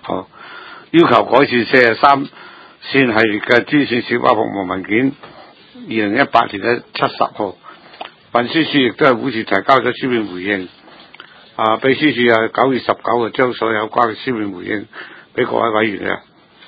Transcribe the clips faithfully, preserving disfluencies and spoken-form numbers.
好，要求改善四十三線系列嘅專線小巴服務文件，二零一八年嘅七十號，運輸署亦都係會時提交咗書面回應。啊，秘書處啊九月十九號將所有有關嘅書面回應俾各位委員嘅。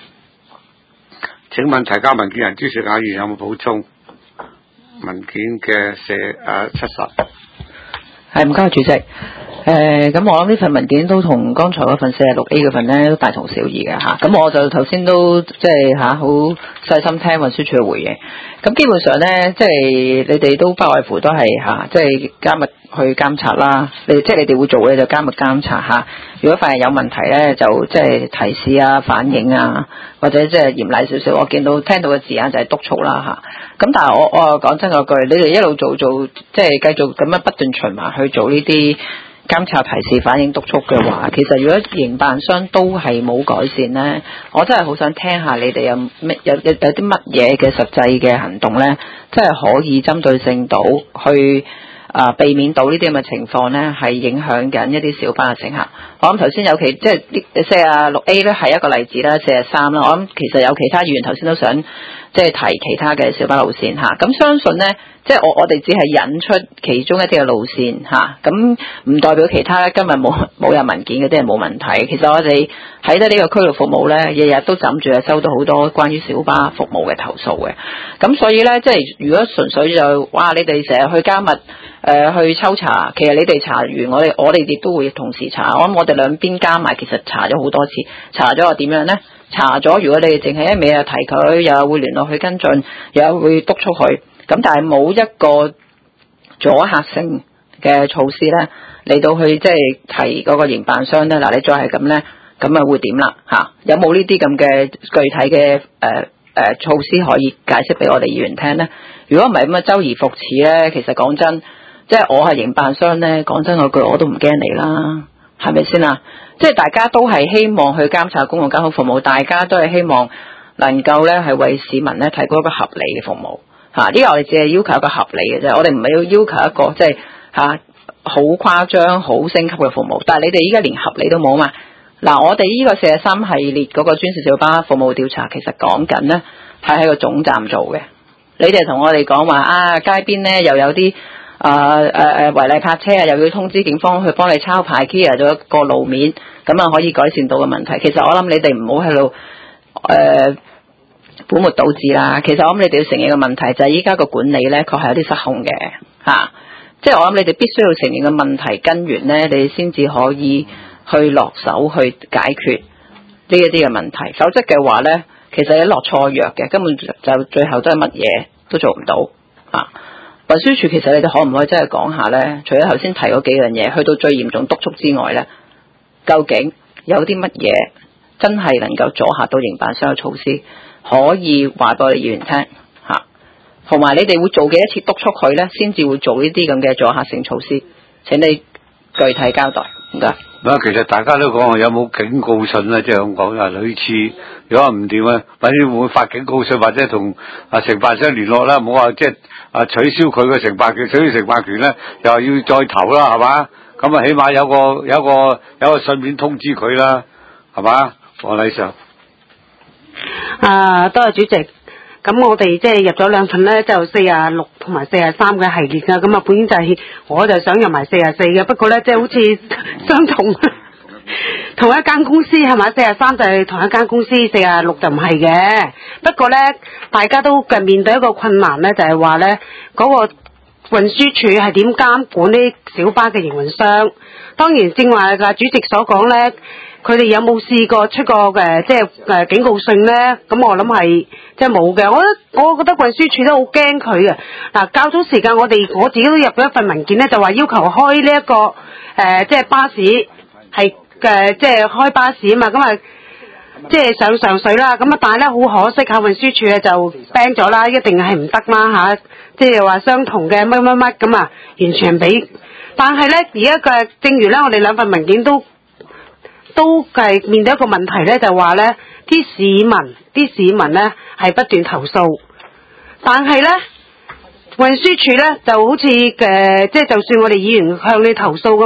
請問提交文件人朱錫雅議員有冇補充？文件嘅寫誒七十。 係唔該主席。誒咁、呃、我諗呢份文件都同剛才嗰份四十六 A 嗰份咧都大同小異嘅嚇，咁我就頭先都即係嚇好細心聽運輸署嘅回應。咁基本上咧，即係你哋都不外乎都係嚇，即係加密去監察啦。你即係你哋會做嘅就加密監察嚇。如果發現有問題咧，就即係提示啊、反映啊，或者即係嚴厲少少。我見到聽到嘅字眼就係督促啦嚇。咁但係我我講真嗰句，你哋一路做做即係繼續咁樣不斷循環去做呢啲監察、提示、反映、督促嘅話，其實如果營辦商都係冇改善呢，我真係好想聽下你哋有咩有有有啲乜嘢嘅實際嘅行動呢，真係可以針對性到去啊、呃、避免到呢啲咁嘅情況呢，係影響緊一啲小巴嘅乘客。我諗頭先有其即係四十六 A 呢係一個例子啦，四十三啦，我諗其實有其他議員頭先都想即係提其他嘅小巴路線嚇，咁相信呢。即係我我哋只係引出其中一啲嘅路線嚇，咁、啊、唔代表其他今日冇冇有文件嗰啲係冇問題。其實我哋喺得呢個區域服務咧，日日都枕住係收到好多關於小巴服務嘅投訴嘅。咁所以咧，即係如果純粹就哇，你哋成日去加密誒、呃、去抽查，其實你哋查完我哋我哋亦都會同時查。我諗我哋兩邊加埋，其實查咗好多次，查咗又點樣咧？查咗如果你哋淨係一味又提佢，又會聯絡去跟進，又會督促佢。咁但係冇一個阻嚇性嘅措施咧，嚟到去即係提嗰個營辦商咧，嗱你再係咁咧，咁啊會點啦嚇？有冇呢啲咁嘅具體嘅誒誒措施可以解釋俾我哋議員聽咧？如果唔係咁啊，周而復始咧，其實講真，即係我係營辦商咧，講真嗰句我都唔驚你啦，係咪先啊？即係大家都係希望去監察公共交通服務，大家都係希望能夠咧係為市民咧提供一個合理嘅服務。嚇！呢個我哋只係要求一個合理嘅啫，我哋唔係要要求一個即係嚇好誇張、好升級嘅服務。但係你哋依家連合理都冇嘛？嗱，我哋呢個四十三系列嗰個專線小巴服務調查，其實講緊咧係喺個總站做嘅。你哋同我哋講話啊，街邊咧又有啲啊誒誒違例泊車啊，又要通知警方去幫你抄牌 clear 咗一個路面，咁啊可以改善到嘅問題。其實我諗你哋唔好喺度誒本末倒置啦，其實我諗你哋要承認嘅問題就係依家個管理咧，確係有啲失控嘅嚇、啊。即係我諗你哋必須要承認嘅問題根源咧，你先至可以去落手去解決呢一啲嘅問題。否則嘅話咧，其實你落錯藥嘅，根本就最後都係乜嘢都做唔到啊。運輸署其實你哋可唔可以真係講下咧？除咗頭先提嗰幾樣嘢，去到最嚴重督促之外咧，究竟有啲乜嘢真係能夠阻嚇到營辦商嘅措施？可以話俾我哋議員聽嚇，同埋你哋會做幾多次督促佢咧，先至會做呢啲咁嘅阻嚇性措施？請你具體交代，唔該。 嗱，其實大家都講有冇警告信咧，即係咁講啊，類似如果唔掂啊，或者會唔會發警告信，或者同啊承辦商聯絡啦，唔好話即係啊取消佢嘅承辦權，取消承辦權咧，又話要再投啦，係嘛？咁啊，起碼有個有個有個信面通知佢啦，係嘛？黃禮上。 啊，多謝主席。咁我哋即係入咗兩份咧，就四十六同埋四十三嘅系列㗎。咁啊，本應就係我就想入埋四十四嘅，不過咧即係好似相同同一間公司係咪？四十三就係同一間公司，四十六就唔係嘅。不過咧，大家都嘅面對一個困難咧，就係話咧嗰個運輸署係點監管呢小巴嘅營運商？當然正話嘅主席所講咧。佢哋有冇試過出過誒即係誒警告信咧？咁我諗係即係冇嘅。我覺得我覺得運輸署都好驚佢嘅。嗱，較早時間我哋我自己都入咗一份文件咧，就話要求開呢、這、一個誒、呃、即係巴士係誒即係開巴士啊嘛。咁啊即係上上水啦。咁啊但係咧好可惜嚇運輸署咧就 ban 咗啦，一定係唔得啦嚇。即係話相同嘅乜乜乜咁啊，完全俾。但係咧而家嘅正如咧我哋兩份文件都。都係面對一個問題咧，就話咧啲市民，啲市民咧係不斷投訴，但係咧運輸署咧就好似誒，即係就算我哋議員向你投訴咁，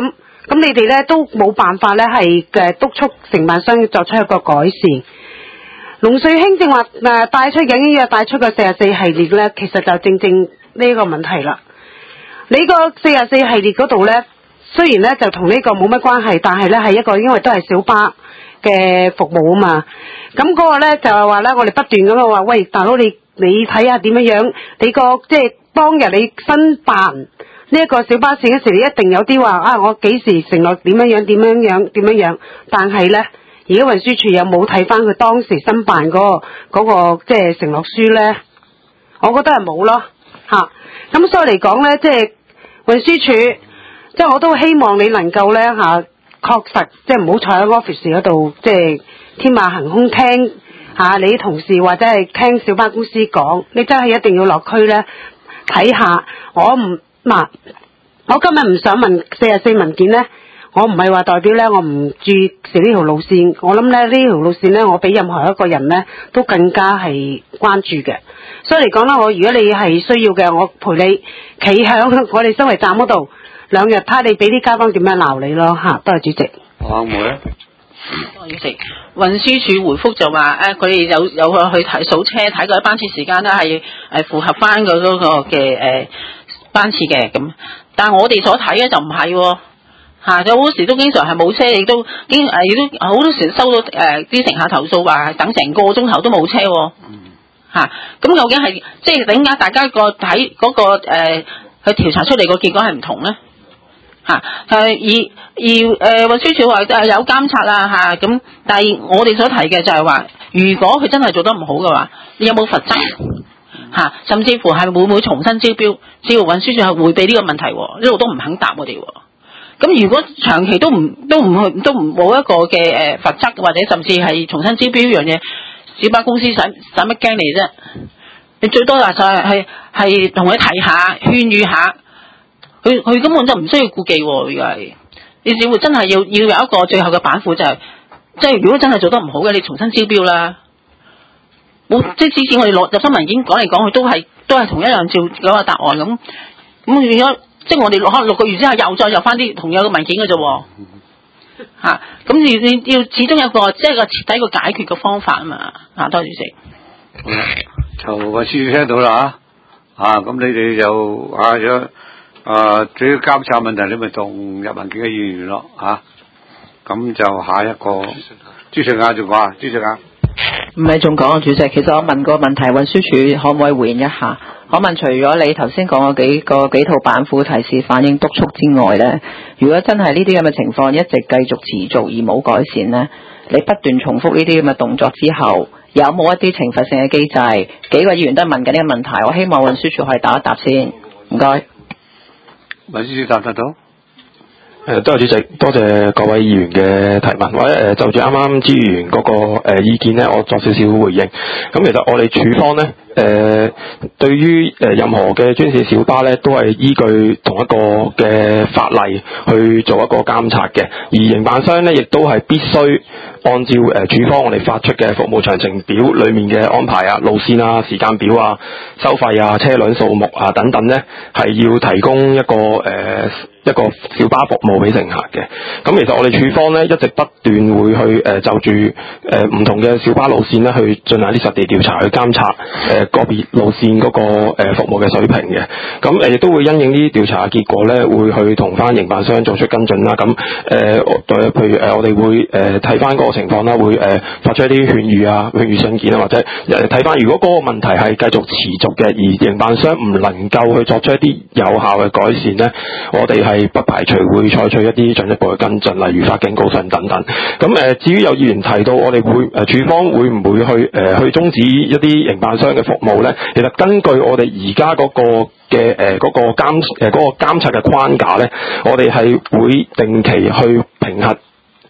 咁你哋咧都冇辦法咧係嘅督促承辦商作出一個改善。龍瑞興正話誒帶出緊呢個帶出個四十四系列咧，其實就正正呢個問題啦。你個四十四系列嗰度咧，雖然咧就同呢個冇乜關係，但係咧係一個因為都係小巴嘅服務啊嘛。咁嗰個咧就係話咧，我哋不斷咁樣話，喂大佬你你睇下點樣樣，你個即係當日你申辦呢一個小巴線嗰時，你一定有啲話啊，我幾時承諾點樣樣點樣樣點樣樣，但係咧。而家運輸署有冇睇翻佢當時申辦嗰、嗰個嗰、嗰個即係承諾書咧？我覺得係冇咯嚇。咁、啊、所以嚟講咧，即係運輸署，即係我都希望你能夠咧嚇、啊，確實即係唔好坐喺 office 嗰度，即係天馬行空聽嚇、啊、你啲同事或者係聽小巴公司講，你真係一定要落區咧睇下。我唔嗱，我今日唔想問四十四文件咧。我唔係話代表咧，我唔注視呢條路線。我諗咧呢條路線咧，我比任何一個人咧都更加係關注嘅。所以嚟講啦，我如果你係需要嘅，我陪你企響我哋收費站嗰度兩日，睇你俾啲街坊點樣鬧你咯嚇。多謝主席。 阿妹咧， 多謝主席。運輸署回覆就話誒，佢哋有有去睇數車，睇過班次時間咧係誒符合翻佢嗰個嘅誒班次嘅咁。但係我哋所睇嘅就唔係喎。嚇！有好多時都經常係冇車，亦都經誒，亦都好多時收到誒啲乘客投訴話等成個鐘頭都冇車喎。嗯。嚇！咁究竟係即係點解大家個睇嗰個誒去調查出嚟個結果係唔同咧？嚇！係而而誒運輸署話誒有監察啦嚇，咁但係我哋所提嘅就係話，如果佢真係做得唔好嘅話，你有冇罰則？嚇！甚至乎係會唔會重新招標？只要運輸署係迴避呢個問題，呢度都唔肯答我哋喎。咁如果長期都唔都唔去都唔冇一個嘅誒罰則，或者甚至係重新招標呢樣嘢，小巴公司使使乜驚你啫？你最多話就係係係同佢提下勸喻下，佢佢根本就唔需要顧忌喎。如果係你只會真係要要有一個最後嘅板斧，就係即係如果真係做得唔好嘅，你重新招標啦。冇即係之前我哋落入新文件講嚟講去都係都係同一樣照嗰個答案咁咁變咗。即係我哋可能六個月之後又再入翻啲同樣嘅文件嘅啫喎，嚇咁你你要始終有個即係個徹底個解決嘅方法啊嘛，嚇多謝主席。 好啦，就運輸署聽到啦嚇，啊咁你哋就啊有啊至於監察問題，你咪同入文件嘅議員咯嚇，咁、啊、就下一個朱順亞仲講啊，朱順亞。 唔係仲講啊，主席，其實我問個問題，運輸署可唔可以回應一下？我問除咗你頭先講嘅幾個幾套板斧提示、反應、督促之外呢，如果真係呢啲咁嘅情況一直繼續持續而冇改善呢，你不斷重複呢啲咁嘅動作之後，有冇一啲懲罰性嘅機制？幾個議員都係問緊呢個問題，我希望運輸署可以答一答先。唔該。 運輸署答得到？ 誒，多謝主席，多謝各位議員嘅提問。或者誒，就住啱啱朱議員嗰個誒意見咧，我作少少回應。咁其實我哋署方咧，誒、呃，對於誒任何嘅專線小巴咧，都係依據同一個嘅法例去做一個監察嘅，而營辦商咧亦都係必須按照誒署方我哋發出嘅服務詳情表裏面嘅安排啊、路線啊、時間表啊、收費啊、車輛數目啊等等咧，係要提供一個誒。呃一個小巴服務俾乘客嘅。咁其實我哋署方咧一直不斷會去誒、呃、就住誒唔同嘅小巴路線咧去進行啲實地調查，去監察誒、呃、個別路線嗰、那個誒、呃、服務嘅水平嘅。咁誒亦都會因應呢啲調查結果咧，會去同翻營辦商做出跟進啦。咁誒誒譬如誒、呃、我哋會誒睇翻嗰個情況啦，會誒、呃、發出一啲勸喻啊、勸喻信件啊，或者誒睇翻如果嗰個問題係繼續持續嘅，而營辦商唔能夠去作出一啲有效嘅改善咧，我哋係係不排除會採取一啲進一步嘅跟進，例如發警告信等等。咁誒、呃，至於有議員提到我哋會誒署方會唔會去誒、呃、去終止一啲營辦商嘅服務咧？其實根據我哋而家嗰個嘅誒嗰個監誒嗰個監察嘅框架咧，我哋係會定期去評核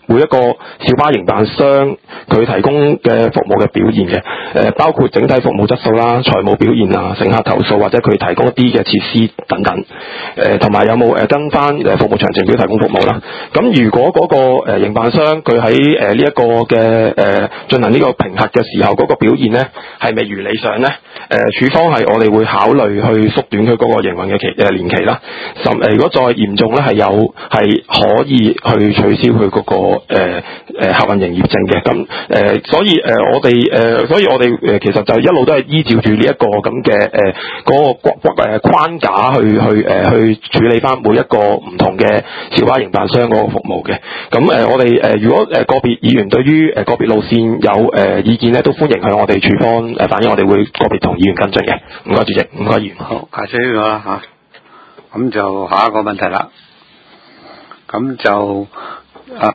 每一個小巴營辦商佢提供嘅服務嘅表現嘅，誒、呃、包括整體服務質素啦、財務表現啊、乘客投訴或者佢提供一啲嘅設施等等，誒同埋有冇誒跟翻誒服務詳情表提供服務啦。咁如果嗰個誒營辦商佢喺誒呢一個嘅誒進行呢個評核嘅時候，嗰個表現咧係未如理想咧，誒處方係我哋會考慮去縮短佢嗰個營運嘅期誒年期啦。甚誒如果再嚴重咧，係有係可以去取消佢嗰個誒誒客運營業證嘅。咁誒所以誒我哋誒所以我哋誒其實就一路都係依照住呢一個咁嘅誒嗰個誒框架去去誒去處理翻每一個唔同嘅小巴營辦商嗰個服務嘅。咁誒我哋誒如果誒個別議員對於誒個別路線有誒意見咧，都歡迎向我哋處方誒反映，我哋會個別同議員跟進嘅。唔該主席，唔該議員。 好，解釋咗啦嚇。咁就下一個問題啦。咁就啊。